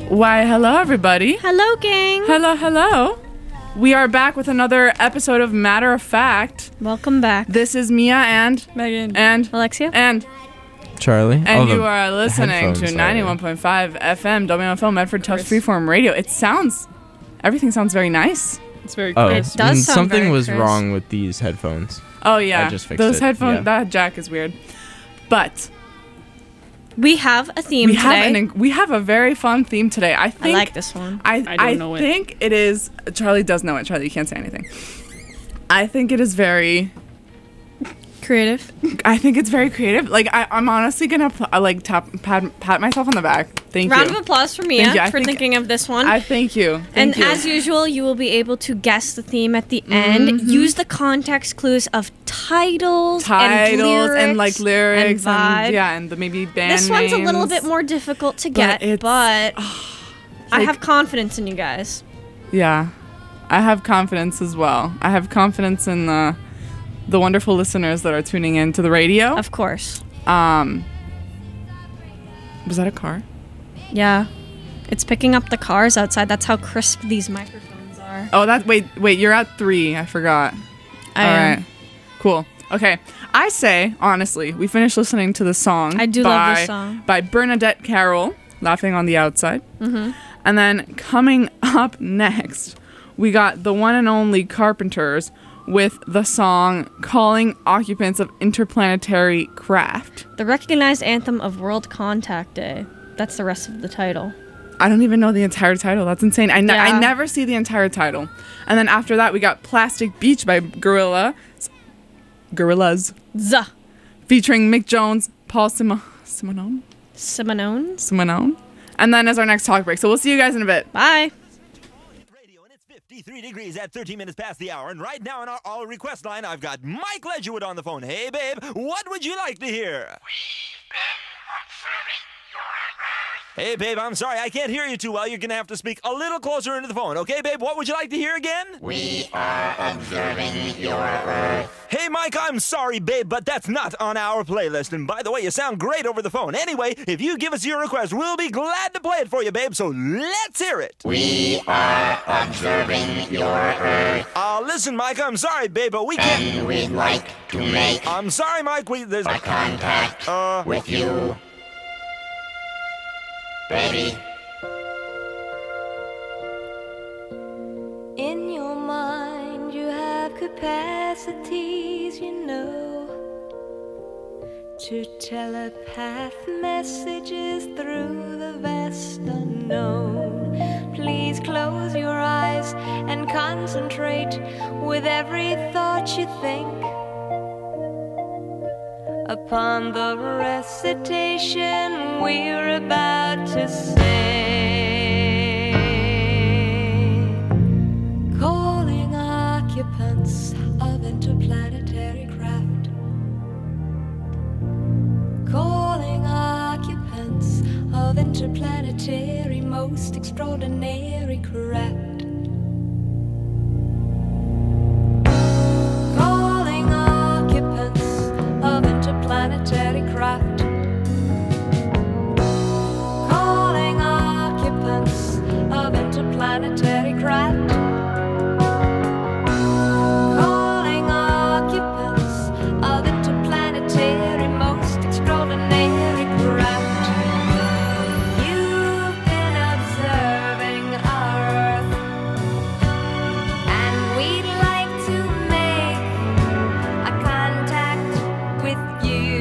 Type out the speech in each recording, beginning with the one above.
Why, hello, everybody. Hello, gang. Hello, hello. We are back with another episode of Matter of Fact. Welcome back. This is Mia and Megan. And Alexia. And Charlie. And you are listening to headphones, 91.5 FM WMFL Medford Touch Freeform Radio. Everything sounds very nice. It's very Oh, crisp. It does sound something very was crisp. wrong with these headphones. Oh, yeah. I just fixed Those it, headphones, yeah. that jack is weird. But We have a theme today. we have a very fun theme today. I think like this one. I don't know it. think it is. Charlie does know it. Charlie, you can't say anything. I think it is very. Creative. I think it's very creative. Like I'm honestly gonna pat myself on the back. Thank Round you. of applause for Thank you. Mia I for think- thinking of this one. I thank you. and Thank you. as usual, you will be able to guess the theme at the end. Use the context clues of titles and lyrics lyrics and vibe. and maybe band This one's a little names. bit more difficult to But get, it's- but I like- have confidence in you guys. Yeah, I have confidence as well. I have confidence in the wonderful listeners that are tuning in to the radio. Of course. Was that a car? Yeah. It's picking up the cars outside. That's how crisp these microphones are. Oh, wait, you're at 3. I forgot. I All am. right. Cool. Okay. I say, honestly, we finished listening to the song. I do love this song. By Bernadette Carroll, Laughing on the Outside. Mm-hmm. And then coming up next, we got the one and only Carpenters with the song Calling Occupants of Interplanetary Craft. The recognized anthem of World Contact Day. That's the rest of the title. I don't even know the entire title. That's insane. I Yeah. never see the entire title. And then after that, we got Plastic Beach by Gorillaz, Zuh. featuring Mick Jones, Paul Simonon. And then as our next talk break. So we'll see you guys in a bit. Bye. Radio, and it's 53 degrees at 13 minutes past the hour. And right now on our all request line, I've got Mike Ledgerwood on the phone. Hey, babe, what would you like to hear? Hey, babe, I'm sorry, I can't hear you too well. You're going to have to speak a little closer into the phone. Okay, babe, what would you like to hear again? We are observing your Earth. Hey, Mike, I'm sorry, babe, but that's not on our playlist. And by the way, you sound great over the phone. Anyway, if you give us your request, we'll be glad to play it for you, babe, so let's hear it. We are observing your Earth. Listen, Mike, I'm sorry, babe, but we can't... And we'd like to make I'm sorry, Mike, there's... a contact with you. Baby. In your mind, you have capacities, you know, to telepath messages through the vast unknown. Please close your eyes and concentrate with every thought you think upon the recitation we're about to sing. Calling occupants of interplanetary craft. Calling occupants of interplanetary most extraordinary craft. Calling occupants of interplanetary craft. Calling occupants of interplanetary craft. Calling occupants of interplanetary most extraordinary craft. You've been observing our Earth, and we'd like to make a contact with you.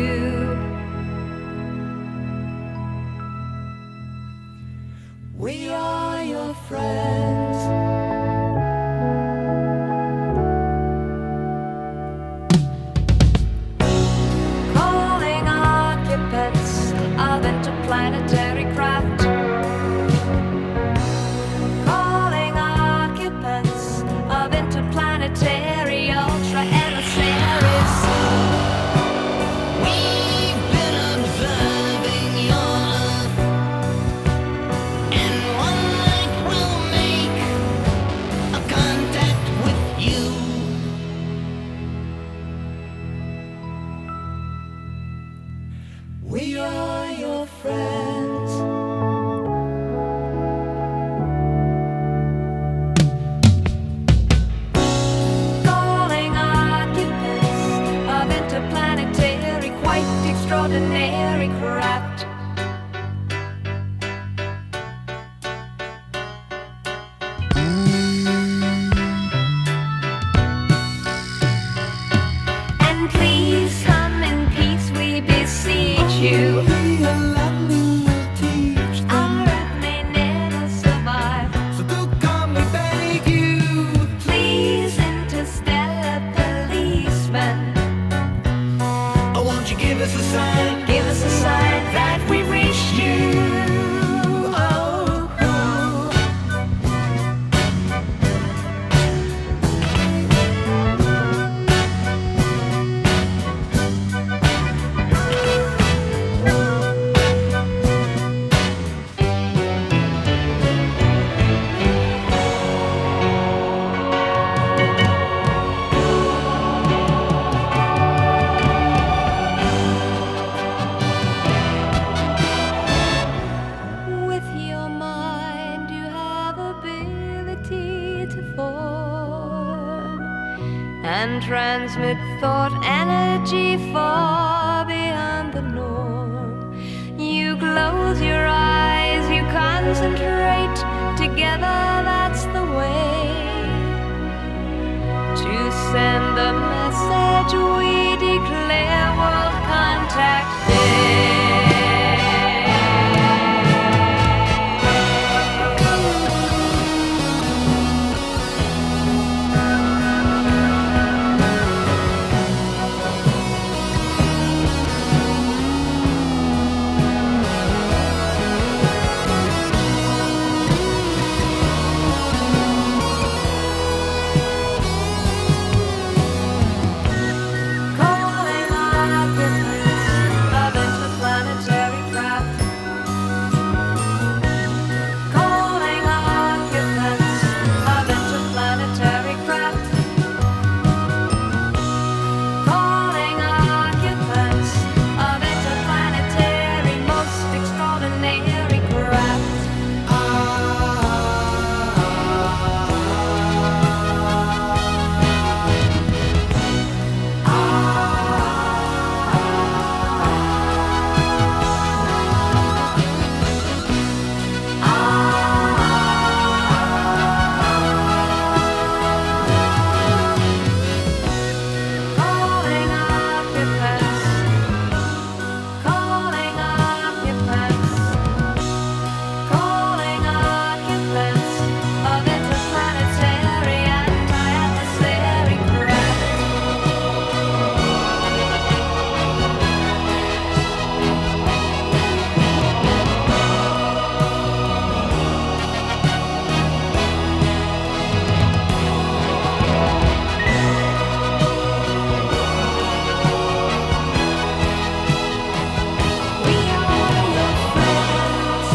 We are your friends. Calling occupants of interplanetary craft. Calling occupants of interplanetary ultra emissaries. We've been observing your Earth, and one night we'll make a contact with you. We are your friends. extraordinary craft. And please come in peace, we beseech you. Our earth may never survive. So do come, we beg you. Please, interstellar policeman, Oh, won't you give us a sign? give us a sign that we reached you. Oh, oh. With your mind, you have ability to form and transmit thought energy far beyond the norm. You close your eyes, you concentrate. Together, that's the way to send the message we declare World Contact Day. Calling occupants of interplanetary craft. Calling occupants of interplanetary craft. Calling occupants of interplanetary most extraordinary craft. Calling occupants. Calling occupants. Calling occupants of interplanetary anti-adversary craft. We are your friends.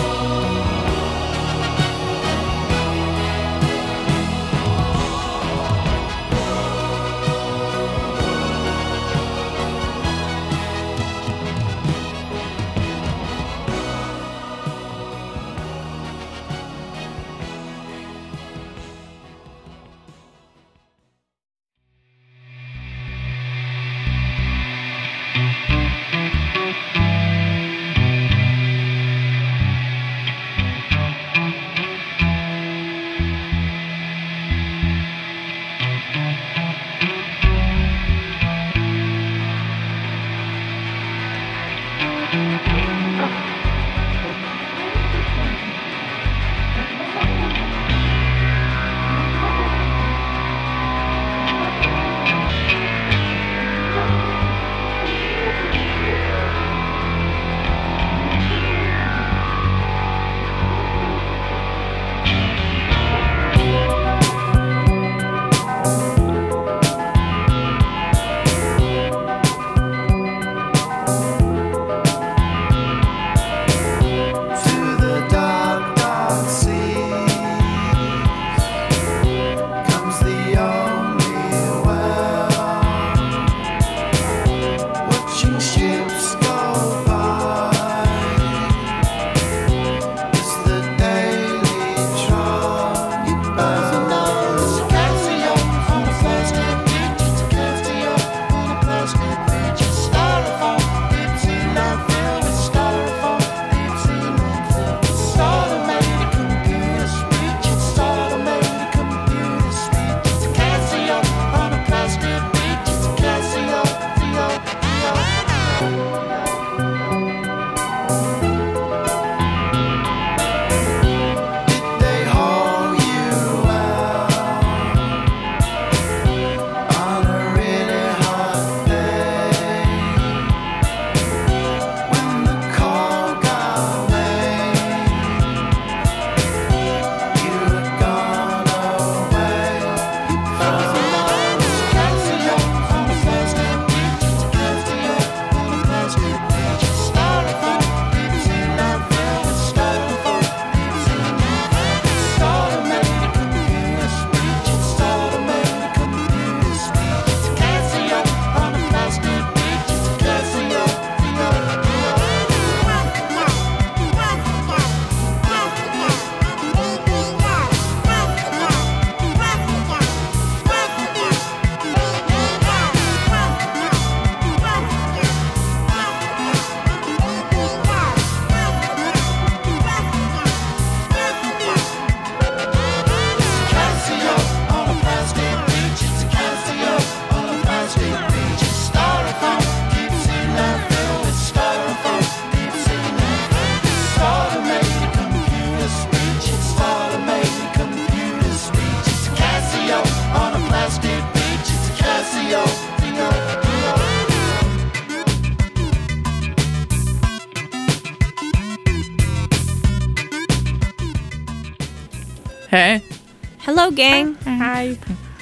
Hey. Hello, gang. Hi.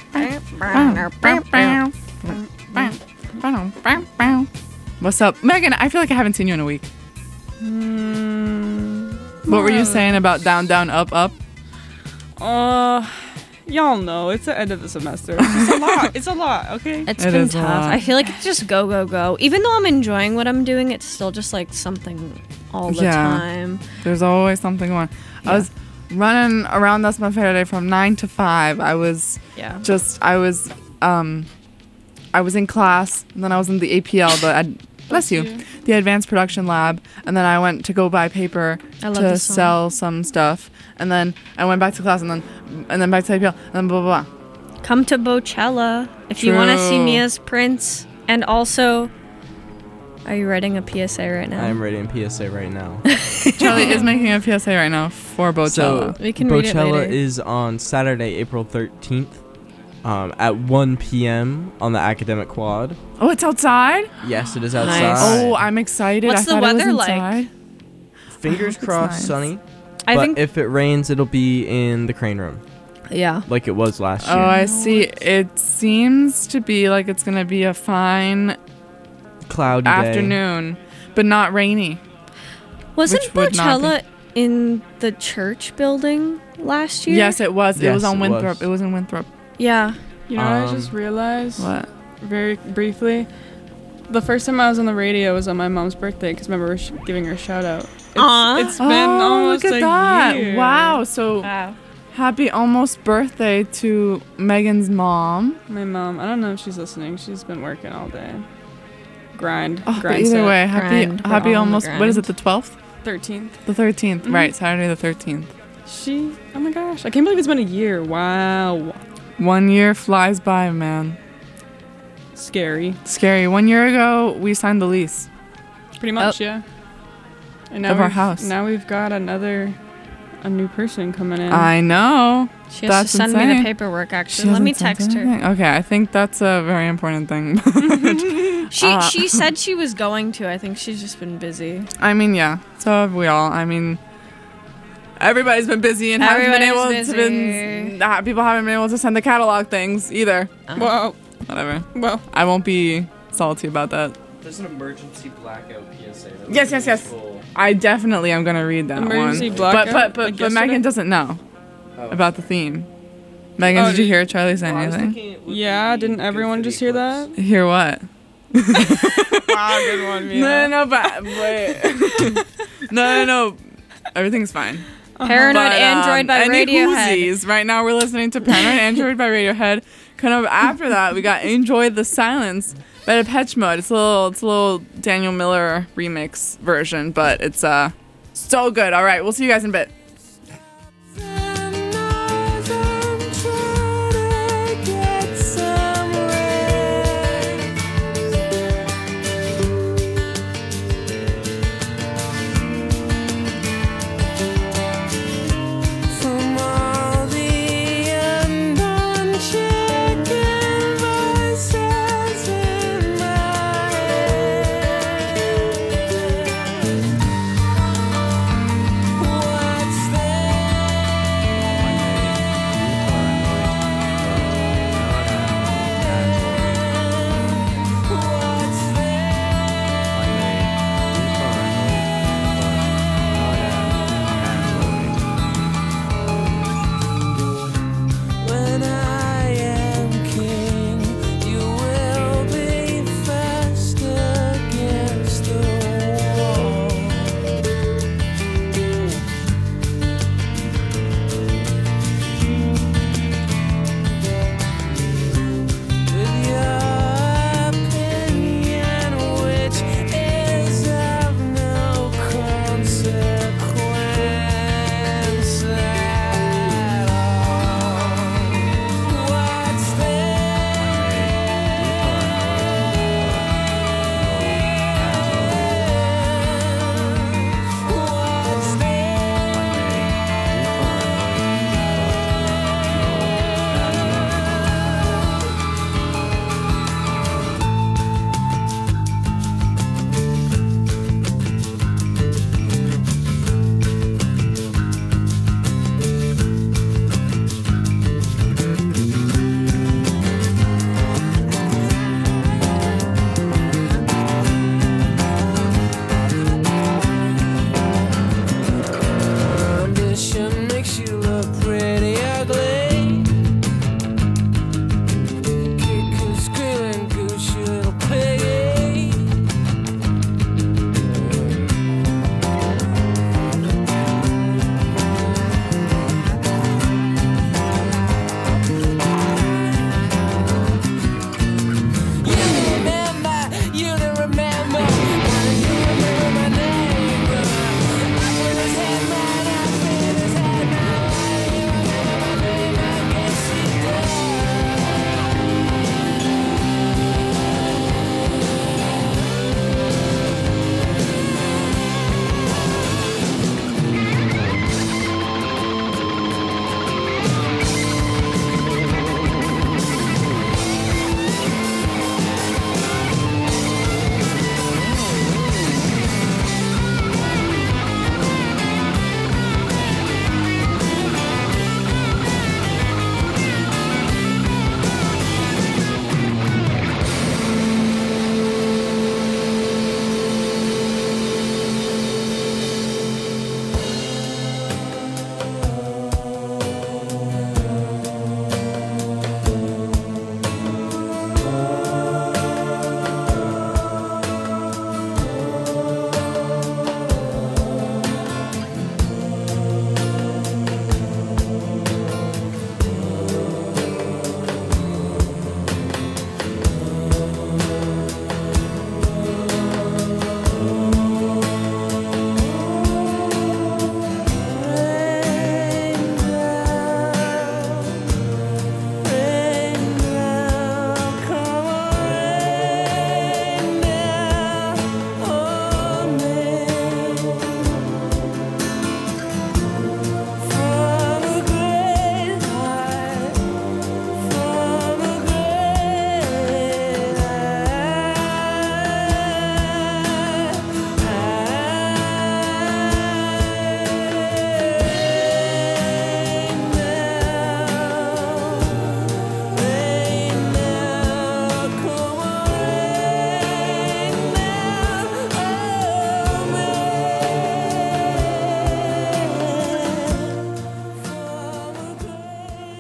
What's up? Megan, I feel like I haven't seen you in a week. What were you saying about down, down, up, up? Y'all know it's the end of the semester. It's a lot. It's a lot. Okay. It's It been is a tough. lot. I feel like it's just go, go, go. Even though I'm enjoying what I'm doing, it's still just like something all the Yeah. time. There's always something going on. I was running around That's My Fair Day from 9 to 5. I was Yeah. I was in class, and then I was in the APL, the Advanced Production Lab, and then I went to go buy paper I love to this song. sell some stuff, and then I went back to class, and then back to APL, and then blah blah blah. Come to Bochella if you want to see True. me as Prince. And also, are you writing a PSA right now? I'm writing PSA right now. Charlie is making a PSA right now for Bochella. So We can read it Bochella later. is on Saturday, April 13th, at 1 p.m. on the Academic Quad. Oh, it's outside? Yes, it is Nice. outside. Oh, I'm excited. What's I the thought it was weather like? inside. Fingers hope it's crossed, nice. sunny. I but think. if it rains, it'll be in the Crane Room, Yeah. like it was last Oh, year. I see. It seems to be like it's gonna be a fine Cloudy day. afternoon, but not rainy. Wasn't which would not Bochella in the church building last year? Yes, it was. It was Yes, on it Winthrop. was. It was in Winthrop. Yeah. You know what I just realized? What? Very briefly. The first time I was on the radio was on my mom's birthday because remember we were giving her a shout out. Aw. It's been almost look at a that! year. Wow. So Wow. happy almost birthday to Megan's mom. My mom, I don't know if she's listening. She's been working all day. Grind. Oh, but grind either set. way, happy Grind. We're happy all on the almost. What is it? grind. The 12th? 13th. The 13th. Right. Saturday the 13th. Oh my gosh. I can't believe it's been a year. Wow. 1 year flies by, man. Scary. Scary. 1 year ago, we signed the lease. Pretty much, yeah. And Of our we've- house. Now we've got a new person coming in. I know. She has That's to send me insane. the paperwork, She actually. Let me hasn't text sent her. anything? Okay, I think that's a very important thing. She said she was going to. I think she's just been busy. I mean, yeah. So have we all. I mean, everybody's been busy and haven't been able Everybody's to. busy. People haven't been able to send the catalog things either. Well, Whatever. well. I won't be salty about that. There's an emergency blackout PSA. Yes. I definitely am gonna read that Emergency one. blackout, But like yesterday? Megan doesn't know about the theme. Megan, Oh, did you did- hear Charlie say anything? Yeah, didn't everyone just hear that? Hear what? Wow, good one, Mia. No, but wait. no. Everything's fine. Paranoid But, Android by any Radiohead. Whoosies. Right now we're listening to Paranoid Android by Radiohead. Kind of after that, we got Enjoy the Silence by Depeche Mode. It's a little Daniel Miller remix version, but it's so good. All right, we'll see you guys in a bit. What's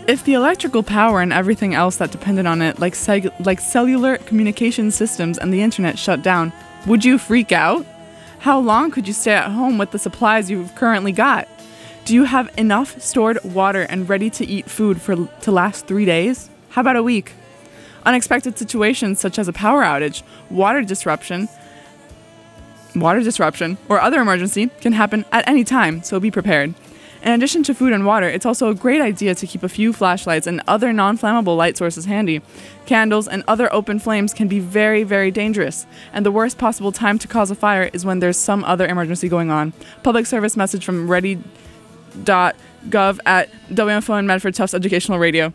If the electrical power and everything else that depended on it, like cellular communication systems and the internet, shut down, would you freak out? How long could you stay at home with the supplies you've currently got? Do you have enough stored water and ready-to-eat food to last 3 days? How about a week? Unexpected situations such as a power outage, water disruption, or other emergency can happen at any time, so be prepared. In addition to food and water, it's also a great idea to keep a few flashlights and other non-flammable light sources handy. Candles and other open flames can be very, very dangerous, and the worst possible time to cause a fire is when there's some other emergency going on. Public service message from ready.gov at WFO and Medford Tufts Educational Radio.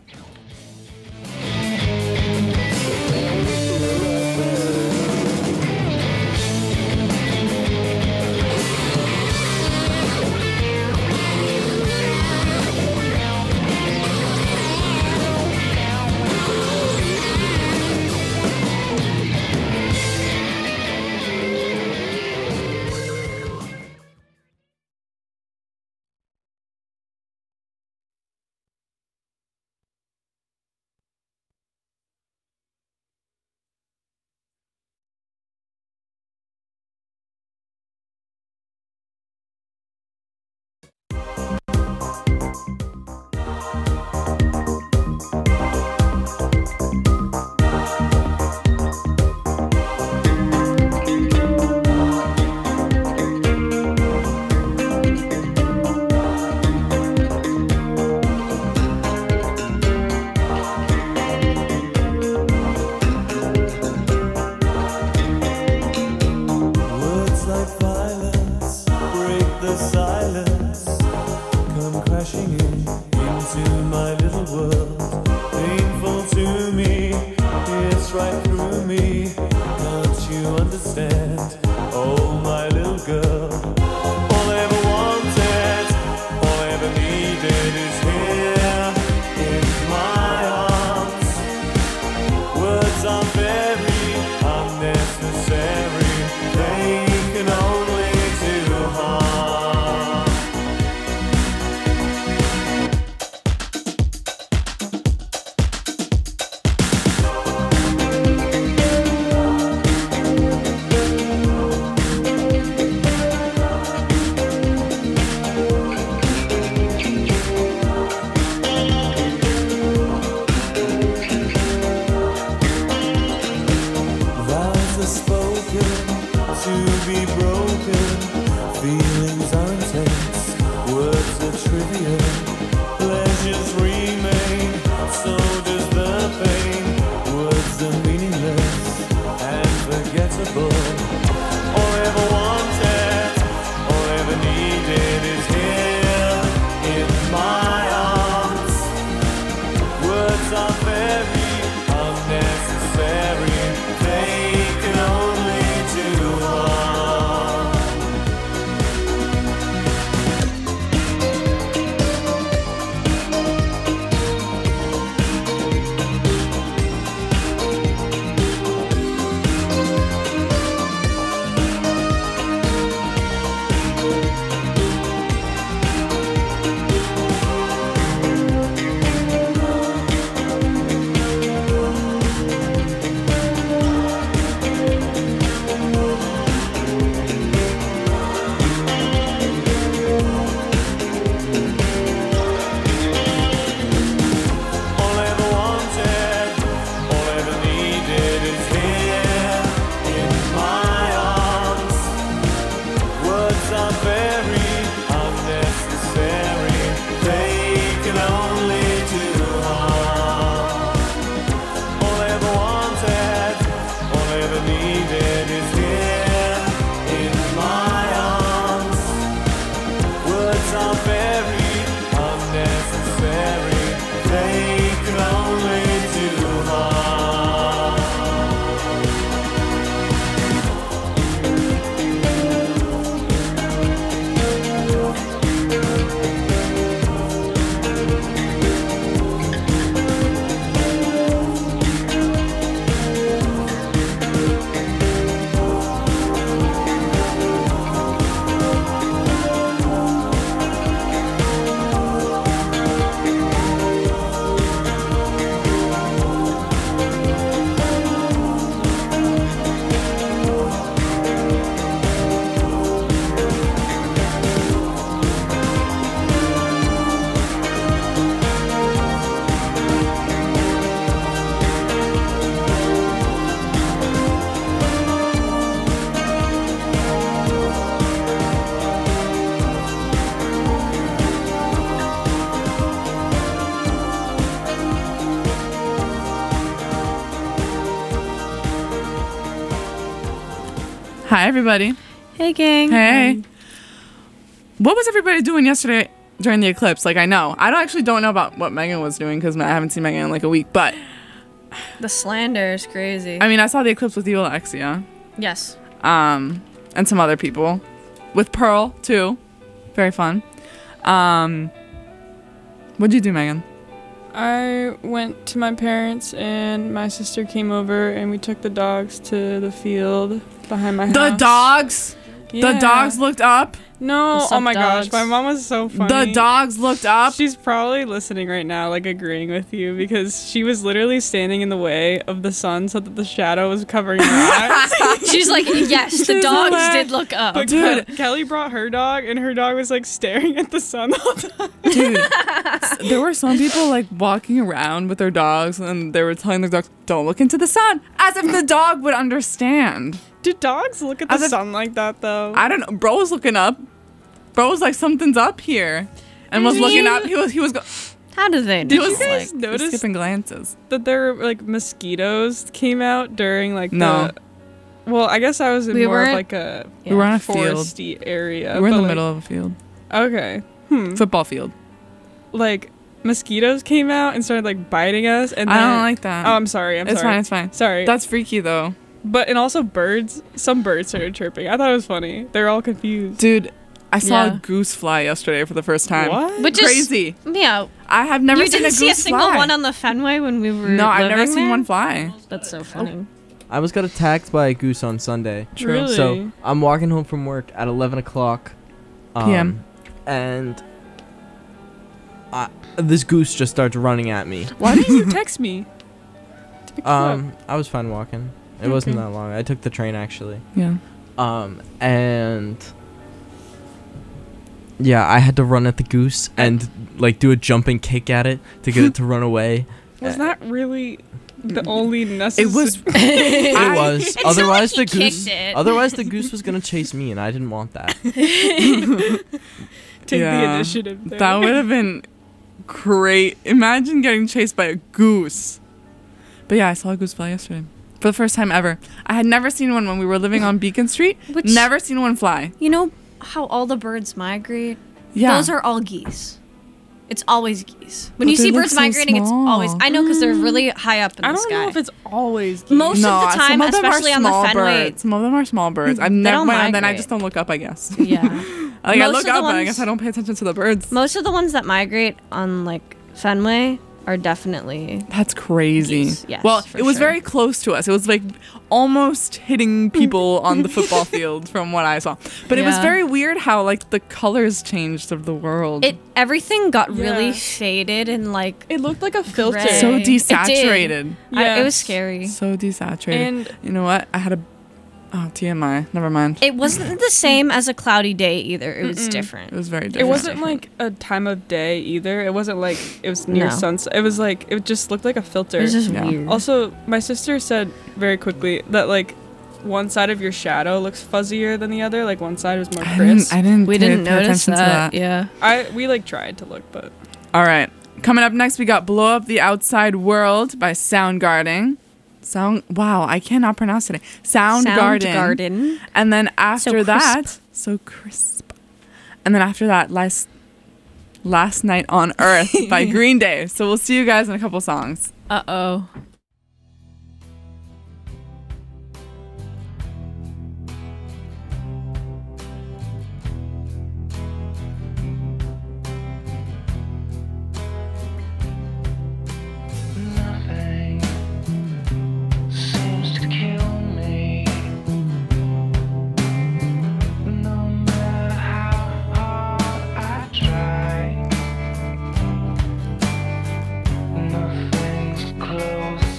Hi, everybody. Hey, gang. Hey. What was everybody doing yesterday during the eclipse? Like, I know. I don't know about what Megan was doing because I haven't seen Megan in like a week. But The slander is crazy. I mean, I saw the eclipse with you, Alexia. Yes. And some other people. With Pearl, too. Very fun. What'd you do, Megan? I went to my parents and my sister came over and we took the dogs to the field behind my house. The dogs? Yeah. The dogs looked up? No, What's oh up, my dogs? gosh, my mom was so funny. The dogs looked up? She's probably listening right now, like agreeing with you, because she was literally standing in the way of the sun so that the shadow was covering her eyes. She's like, yes, the dogs did look up. But Dude. Kelly brought her dog, and her dog was like staring at the sun the whole time. Dude, there were some people like walking around with their dogs and they were telling their dogs, don't look into the sun, as if the dog would understand. Do dogs look at the As if- sun like that though? I don't know. Bro was looking up. Bro was like, something's up here. And was looking up. He was How do they know? Did you guys like, notice skipping glances. that there were like mosquitoes came out during like No. well, I guess I was in We more of weren't- like a We were on a field. foresty area. We were in but, the like- middle of a field. Okay. Football field. Like mosquitoes came out and started like biting us, and I then, don't like that. Oh, I'm sorry. It's fine. It's fine. Sorry. That's freaky though. But and also birds. Some birds started chirping. I thought it was funny. They're all confused. Dude, I saw Yeah. a goose fly yesterday for the first time. What? Which is Crazy. Yeah. I have never You seen didn't a see a goose single fly. one on the Fenway when we were No, I've never living seen there? one fly. That's so funny. I was got attacked by a goose on Sunday. Really? So I'm walking home from work at 11 o'clock PM. And this goose just starts running at me. Why didn't you text me? To pick you up? I was fine walking. It wasn't that long. I took the train actually. Yeah. And yeah, I had to run at the goose and like do a jumping kick at it to get it to run away. Was that really the only necessary? It was. It was. not Otherwise like the he goose. kicked it. Otherwise the goose was gonna chase me, and I didn't want that. Take the Yeah. initiative. There. That would have been great. Imagine getting chased by a goose. But yeah, I saw a goose fly yesterday. For the first time ever. I had never seen one when we were living on Beacon Street. Which- Never seen one fly. You know how all the birds migrate? Yeah. Those are all geese. It's always geese. When But you they see look birds so migrating, it's always. small. I know because they're really high up in I the don't sky. know if it's always. Geese. Most No, of the time, some of them are especially on the small Fenway. birds. Some of them are small birds. I've They never, don't and then I migrate. just don't look up, I guess. Yeah. Like I Most look of the up, but I ones- guess I don't pay attention to the birds. Most of the ones that migrate on like Fenway are definitely. That's crazy. Geese, yes, well, for it was sure. very close to us. It was like almost hitting people on the football field from what I saw. But it was Yeah. very weird how like the colors changed of the world. Everything got really Yeah. faded and like. It looked like a filter. Gray. so It did. desaturated. It was Yes. scary. So desaturated. And you know what? I had a TMI. Never mind. It wasn't the same as a cloudy day either. It was different. It was very it different. wasn't like a time of day either. It wasn't like it was near No. sunset. It was like it just looked like a filter. It was just Yeah. weird. Also, my sister said very quickly that like one side of your shadow looks fuzzier than the other. Like one side was more crisp. I didn't we pay didn't notice attention to that. Yeah. We like tried to look, but All right. Coming up next, we got Blow Up the Outside World by Soundgarden. Wow, I cannot pronounce today. Soundgarden. Soundgarden. And then after crisp. that, so crisp. And then after that, Last Night on Earth by Green Day. So we'll see you guys in a couple songs. Uh-oh. Nothing seems to kill me. No matter how hard I try, nothing's close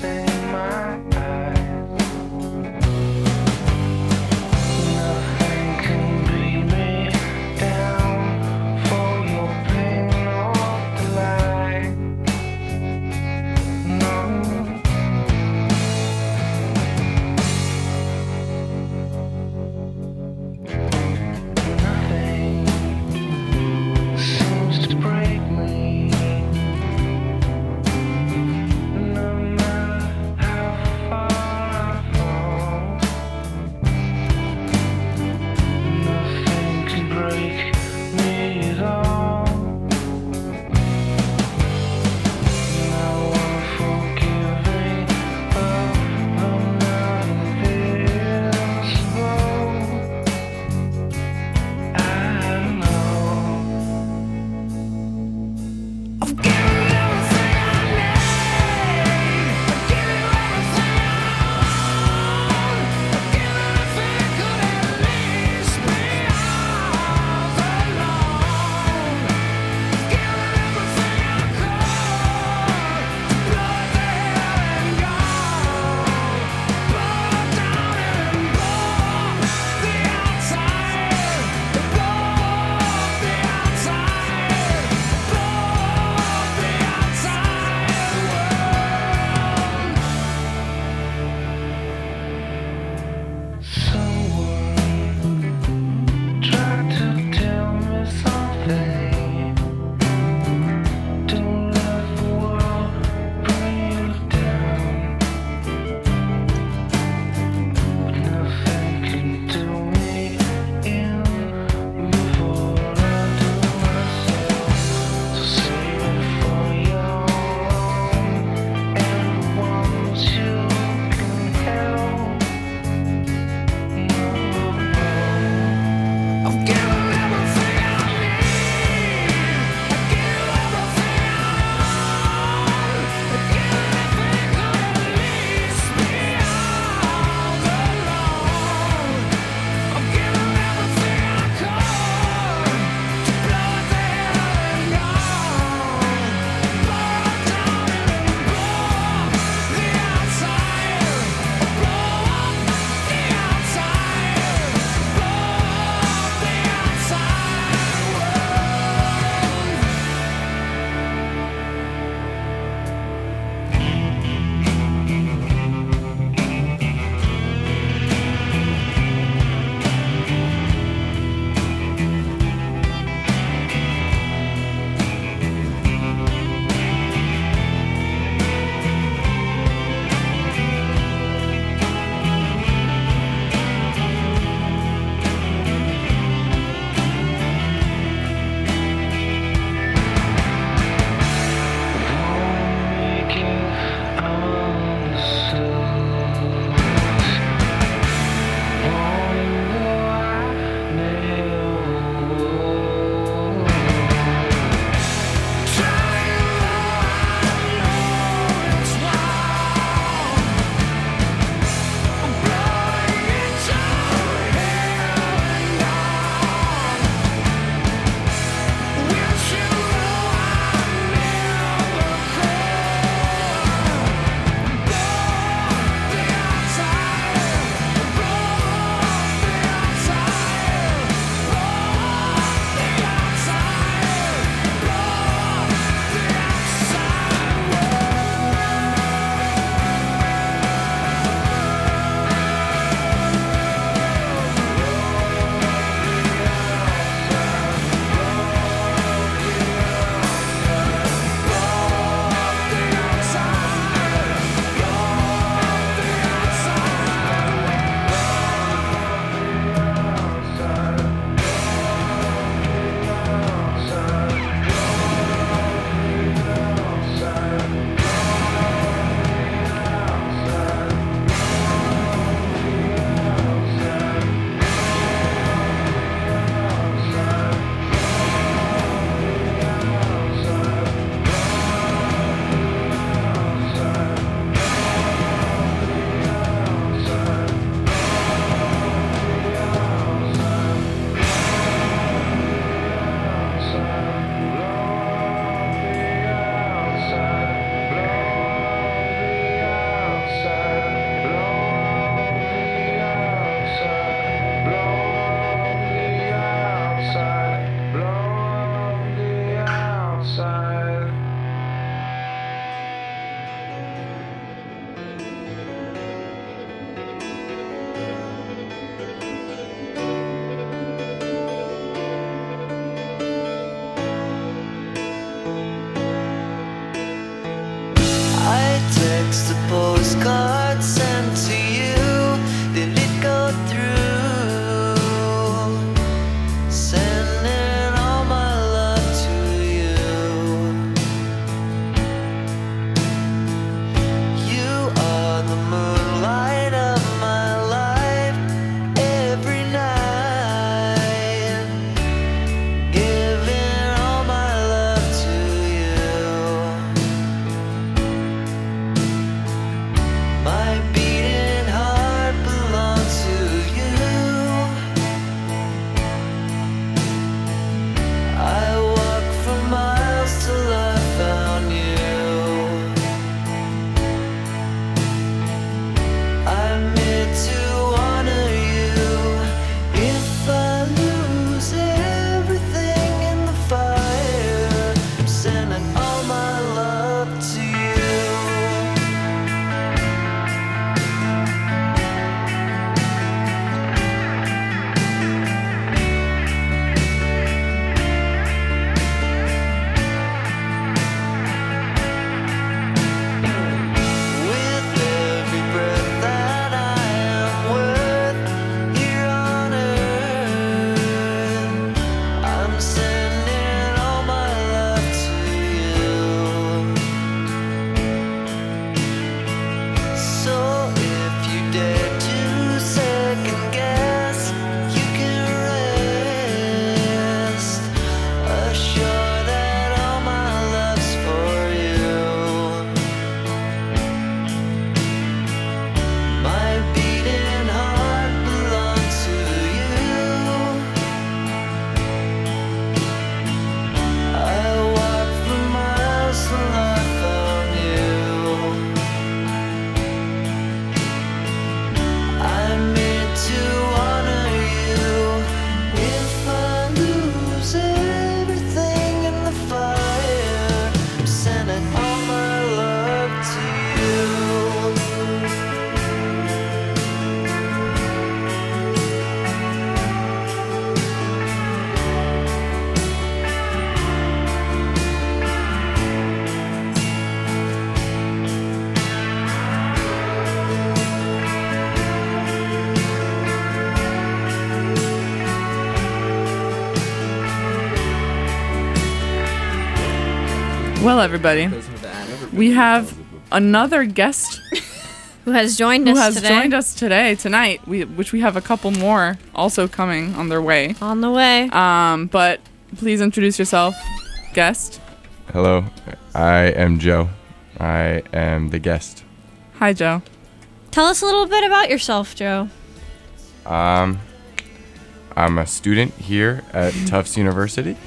Well, everybody, we have another guest Who has joined us today. Tonight, which we have a couple more also coming on their way. On the way. But please introduce yourself, guest. Hello, I am Joe. I am the guest. Hi, Joe. Tell us a little bit about yourself, Joe. I'm a student here at Tufts University.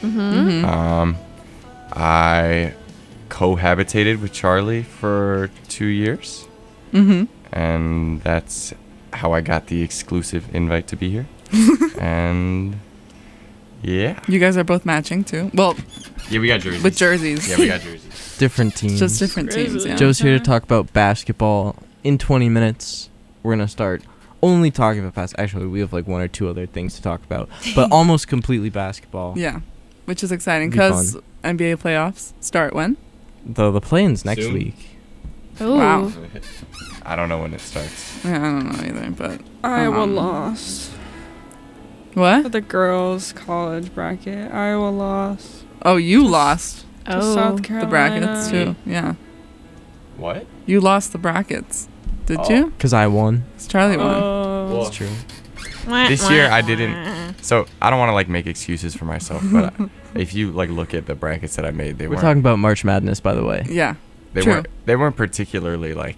I cohabitated with Charlie for 2 years. And that's how I got the exclusive invite to be here. And yeah. You guys are both matching too. Well, yeah, we got jerseys. With jerseys. Yeah, we got jerseys. Different teams. Just different teams, yeah. Joe's here to talk about basketball. In 20 minutes, we're going to start only talking about basketball. Actually, we have like one or two other things to talk about, but almost completely basketball. Yeah, which is exciting Be because fun. NBA playoffs start when? The play-in's next Soon. week. Ooh. Wow. I don't know when it starts. Yeah, I don't know either, but Iowa lost. What? The girls' college bracket. Iowa lost. Oh, you lost To South the Carolina. brackets too. Yeah, What? you lost the brackets. Did Oh. you? Because I won. It's Charlie won. Oh. That's true. This year I didn't. So I don't want to like make excuses for myself, but if you like look at the brackets that I made, they We're weren't. talking about March Madness, by the way. Yeah. They True. weren't. They weren't particularly like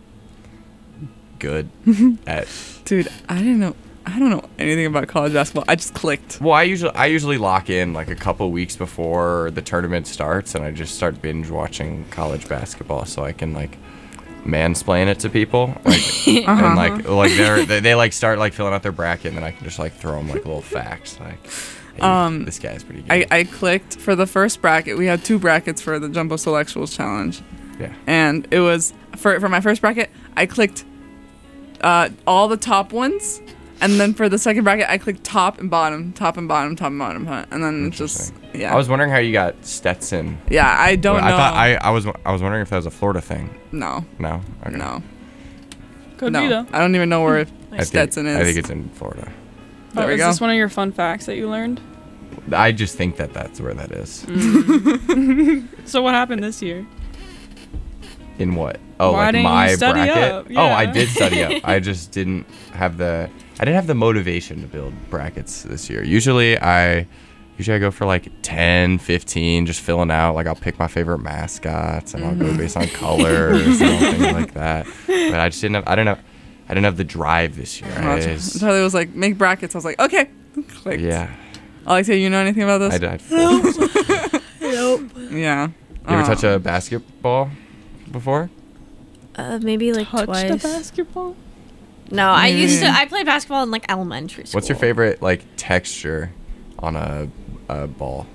good at. Dude, I don't know anything about college basketball. I just clicked. Well, I usually lock in like a couple weeks before the tournament starts, and I just start binge watching college basketball so I can like mansplain it to people, like and like they like start like filling out their bracket, and then I can just like throw them like little facts like. Hey, this guy's pretty good. I clicked for the first bracket. We had 2 brackets for the Jumbo Selectuals Challenge. Yeah. And it was for my first bracket, I clicked all the top ones, and then for the second bracket, I clicked top and bottom, and then it's just yeah. I was wondering how you got Stetson. Yeah, I don't know. I thought I was wondering if that was a Florida thing. No. No. Okay. No. Could be though. I don't even know where I think- Stetson is. I think it's in Florida. There we is go. this one of your fun facts that you learned? I just think that that's where that is. So what happened this year? In what? Oh, Why like didn't you my study bracket? up? Oh, I Yeah. did study up. I just didn't have the motivation to build brackets this year. Usually I go for like 10, 15, just filling out. Like I'll pick my favorite mascots and I'll go based on colors and things like that. But I just didn't have the drive this year. Charlie was like, make brackets. I was like, okay. Clicked. Yeah. Alexia, you know anything about this? I did. Nope. Yeah. You ever touch a basketball before? Maybe like Touched twice. a basketball? No, I played basketball in like elementary school. What's your favorite like texture on a ball?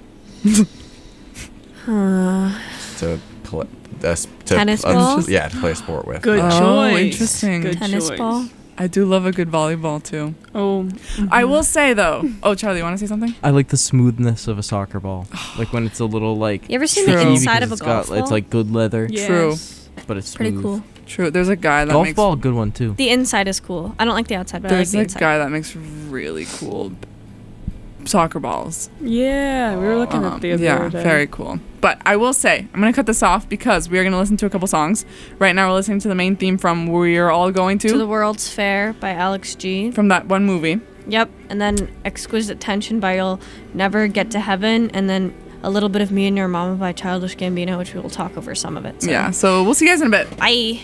To play Tennis ball? Yeah, to play a sport with. Good Oh, choice. interesting. Good Tennis choice. ball? I do love a good volleyball too. Oh. I will say though. Oh, Charlie, you want to say something? I like the smoothness of a soccer ball. Like when it's a little like. You ever seen True. the inside because of a it's golf got, ball? It's like good leather, True. Yes. but it's Pretty smooth. cool. True. There's a guy that Golf makes ball, good one too. The inside is cool. I don't like the outside, but there's I a like the inside. guy that makes really cool soccer balls. Yeah, we were looking at the Yeah, other day. very cool. But I will say, I'm going to cut this off because we are going to listen to a couple songs. Right now we're listening to the main theme from We're All Going To the World's Fair by Alex G. from that one movie. Yep. And then Exquisite Tension by You'll Never Get to Heaven. And then a little bit of Me and Your Mama by Childish Gambino, which we will talk over some of it. So. Yeah, so we'll see you guys in a bit. Bye.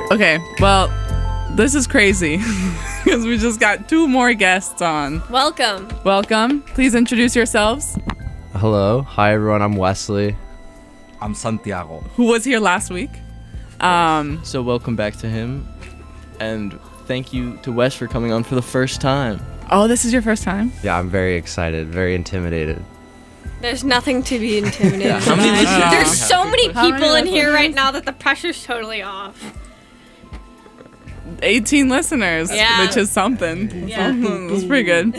Okay, well, this is crazy because we just got 2 more guests on. Welcome. Welcome. Please introduce yourselves. Hello. Hi, everyone. I'm Wesley. I'm Santiago. Who was here last week? So welcome back to him, and thank you to Wes for coming on for the first time. Oh, this is your first time? Yeah, I'm very excited, very intimidated. There's nothing to be intimidated How many by. listeners do you There's have? so many How many people in here listeners? right now that the pressure's totally off. 18 listeners, Yeah. which is something. Yeah. That's pretty good.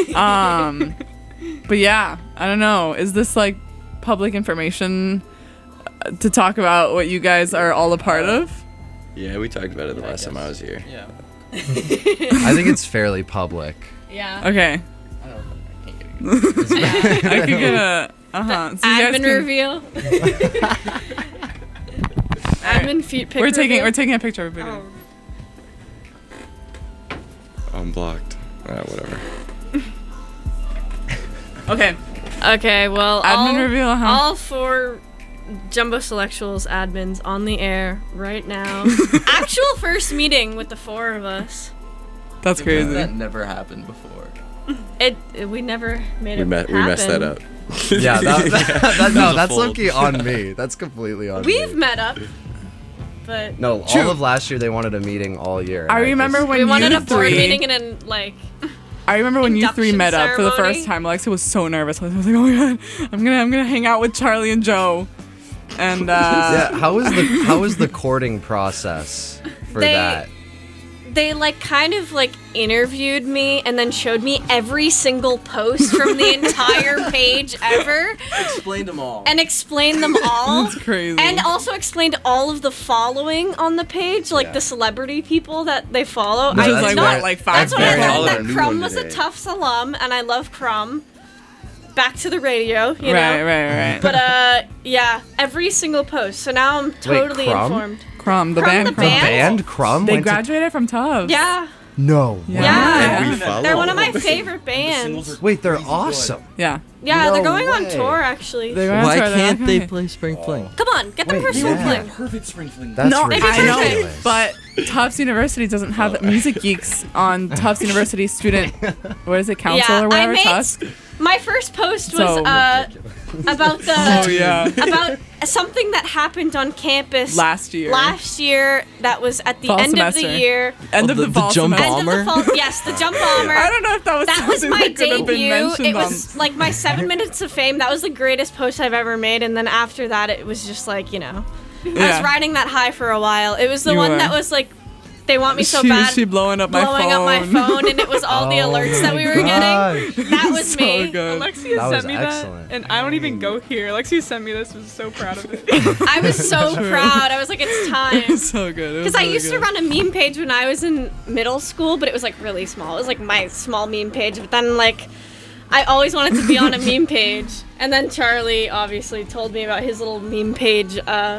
But yeah, I don't know. Is this like public information to talk about what you guys are all a part of? Yeah, we talked about it the last time I was here. Yeah. I think it's fairly public. Yeah. Okay. I could get a So you guys Admin can- reveal. Admin feet pic We're taking reveal. a picture of everybody. I'm blocked. Whatever. Okay. Okay, well, Admin reveal, all 4 Jumbo Selectuals admins on the air right now. Actual first meeting with the 4 of us. That's crazy. That never happened before. We never made We it messed that up. Yeah, was a that's fold. low-key on me. That's completely on me. We've met up, but No, True. all of last year they wanted a meeting all year. and I remember just- when we wanted you a board three. meeting and then like. I remember when you 3 induction met up for the ceremony. first time. Alexa was so nervous. I was like, oh my god, I'm gonna hang out with Charlie and Joe. And Yeah, how was the courting process for that? They like kind of like interviewed me and then showed me every single post from the entire page ever Explain them all. and explained them all. That's crazy. And also explained all of the following on the page, like Yeah. the celebrity people that they follow. Which I is did like not- what, like That's 5 when I very learned old. that A new Crumb one was a today. Tufts alum, and I love Crumb. Back to the radio, you right, know. right. But yeah, every single post. So now I'm totally Crumb? informed. Crumb, the Crumb, band the Crumb. band? Band Crumb They went to- graduated from Tufts. Yeah, No. yeah. And we follow. They're one of my favorite bands. Wait, they're awesome. Yeah. Yeah, they're No going on way. tour actually. They're going Why to try can't that. they Okay. play Spring Fling? Come on, get them for Wait, Spring yeah. Fling. Perfect spring fling. That's No, Maybe I know, ridiculous. but Tufts University doesn't have music geeks on Tufts University student, what is it, council Yeah, or I whatever, made- Tusk? My first post was So about the Oh yeah, about something that happened on campus last year. that was at the Fall end of semester. the year. End Oh, of the the fall jump semester. End of the Bomber? fall. Yes, the jump bomber. I don't know if that was That was something my that could have been debut. mentioned It on- was like my 7 minutes of fame. That was the greatest post I've ever made. And then after that, it was just like, you know, I Yeah. was riding that high for a while. It was the You one were. that was like, they want me so she, bad. She blowing up my blowing phone. up my phone, and it was all the alerts that we were getting. That was So me. good. Alexia That was sent me excellent. that, and I don't even go here. Alexia sent me this. Was so proud of it. I was so proud. I was like, it's time. So good. Because I used to run a meme page when I was in middle school, but it was like really small. It was like my small meme page. But then like, I always wanted to be on a meme page. And then Charlie obviously told me about his little meme page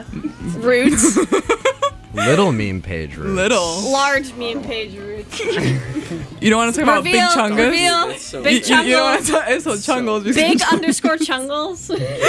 roots. Little meme page roots. Little. Large meme page roots. You don't want to talk about Big Chungus? Reveal. Big You don't want Chungles. to talk, it's so Chungles. Big underscore Chungles.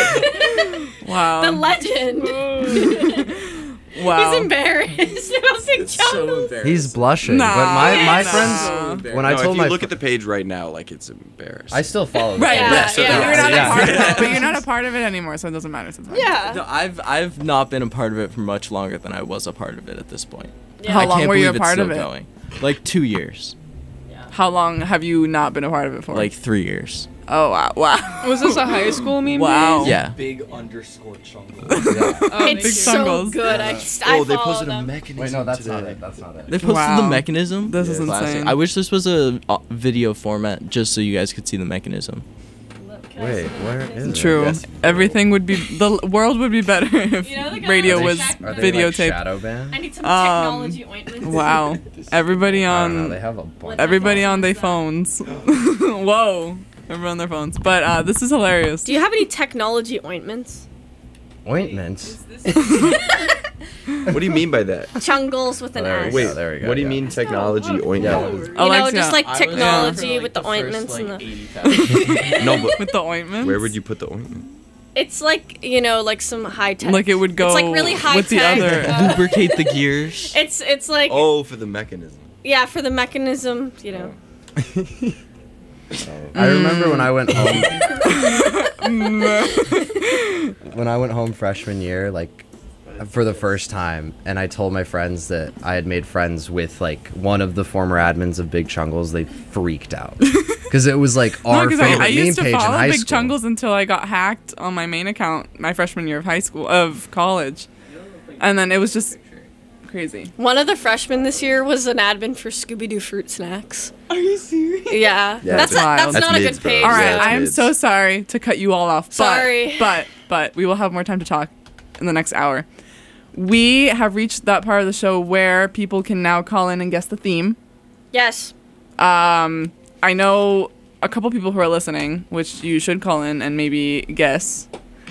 Wow. The legend. Wow. He's embarrassed about Big Chungles. He's blushing. Nah, but my nah. friends, when I No, told if you my look at the page right now, like it's embarrassed. I still follow. Right, them. Yeah, so yeah. You're not Yeah. a part of it, but you're not a part of it anymore, so it doesn't matter. So it's fine. Yeah. No, I've not been a part of it for much longer than I was a part of it at this point. How I long can't were you a believe it's part of still it? Going. Like 2 years. How long have you not been a part of it for? Like 3 years. Oh wow, wow. Was this a high school meme? Wow. page? Yeah. Big underscore chungle. Oh, It's Big so Chungles. good. I Oh, they follow posted a them. mechanism. Wait, no, that's today. not it. That's not it. They posted Wow. the mechanism. This is Classic. insane. I wish this was a video format just so you guys could see the mechanism. Wait, where is it? True. Yes. Everything would be the world would be better if You know the guy radio with was the check- Are they like videotaped. shadow banned? I need some Um, technology ointments. Wow. Everybody I don't know. on They have a bunch. everybody on their phones. Whoa. Everyone on their phones. But this is hilarious. Do you have any technology ointments? Ointments. What do you mean by that? Chungles with an There we S. go, Wait, there we go, what do you yeah. mean technology ointment? You know, Alexia, just like I was technology for, like, with the first, ointments like, and the. 80,000. No, but with the ointments. where would you put the ointment? It's like, you know, like some high tech. Like it would go It's like really high with the tech. other. Lubricate the gears. It's like Oh, for the mechanism. yeah, for the mechanism, you know. I remember when I went home. When I went home freshman year, like for the first time, and I told my friends that I had made friends with like one of the former admins of Big Chungles, they freaked out because it was like our No, favorite I meme used to page in follow high Big school. Chungles until I got hacked on my main account my freshman year of college, and then it was just crazy. One of the freshmen this year was an admin for Scooby Doo Fruit Snacks. Are you serious? Yeah, Yeah, that's wild. not a mids, good bro. page. All right, Yeah, I am kids. so sorry to cut you all off. Sorry. But we will have more time to talk in the next hour. We have reached that part of the show where people can now call in and guess the theme. Yes. I know a couple people who are listening, which you should call in and maybe guess.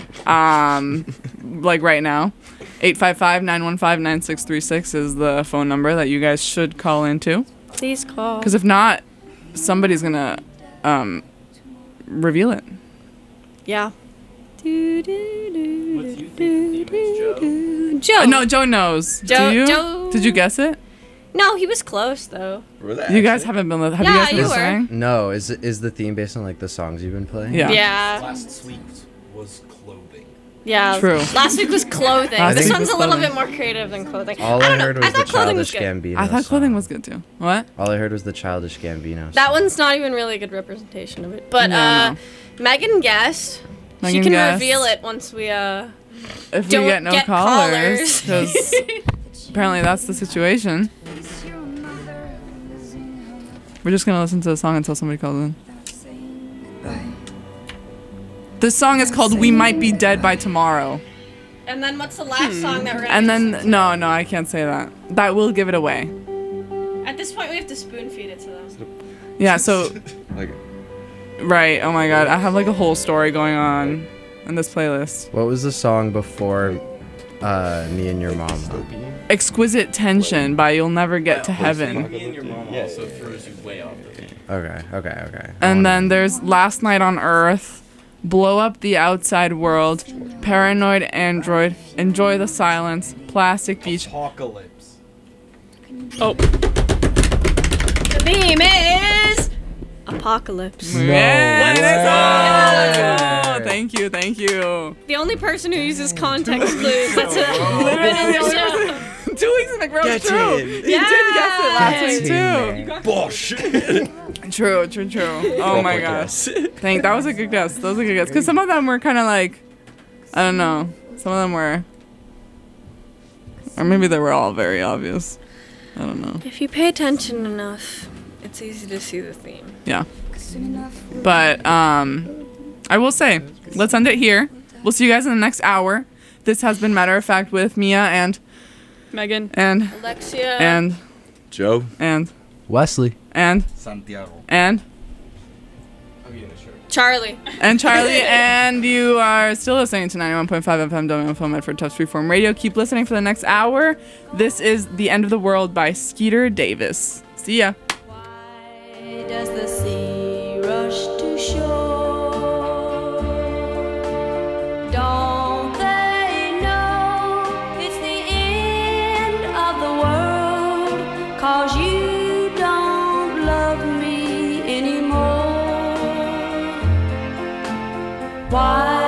Like right now. 855-915-9636 is the phone number that you guys should call into. Please call. Because if not, somebody's gonna reveal it. Yeah. What do you think the theme is, Joe? Joe. No, Joe knows. Joe- Do you? Joe- Did you guess it? No, he was close though. You guys haven't been. Have Yeah, you guys been you were. listening? No, is the theme based on like the songs you've been playing? Yeah. Yeah. Last week was clothing. Yeah. True. Last week was clothing. Last this week one's was a little clothing. bit more creative than clothing. All I I don't know. heard was I the thought clothing was Childish good. Gambino. I thought clothing song. was good too. What? All I heard was the Childish Gambino. That song. one's not even really a good representation of it. But No, Megan guessed. She Megan can guessed. reveal it once we If we don't get no get callers, because apparently that's the situation. We're just gonna listen to the song until somebody calls in. This song is called "We Might Be Dead by Tomorrow," And then what's the last song that we're gonna and listen then no, I can't say that. That will give it away. to? At this point we have to spoon feed it to them. Yeah. So Like, right. Oh my God, I have like a whole story going on in this playlist. What was the song before Me and Your Mama? "Exquisite Tension" by You'll Never Get to Heaven. Me and your mom also throws you way off the beat. Okay. And then there's "Last Night on Earth," "Blow Up the Outside World," "Paranoid Android," "Enjoy the Silence," "Plastic Beach." Apocalypse. Oh. The theme is Apocalypse. Yeah, Yeah. oh, thank you. The only person who uses context clues. That's it. Literally the only person. 2 weeks in a row. Get True. in. You did guess it last week too. bullshit. True. Oh my gosh. That was a good guess. Because some of them were kind of like, I don't know. Some of them were, or maybe they were all very obvious. I don't know. If you pay attention enough, it's easy to see the theme. Yeah. But I will say, let's end it here. We'll see you guys in the next hour. This has been Matter of Fact with Mia and Megan. and Alexia. and Joe. and Wesley. and Santiago. and Charlie. and Charlie, and you are still listening to 91.5 FM WFM Medford Tufts Freeform Radio. Keep listening for the next hour. This is The End of the World by Skeeter Davis. See ya. Why does the sea rush to shore? Don't they know it's the end of the world? 'Cause you don't love me anymore. Why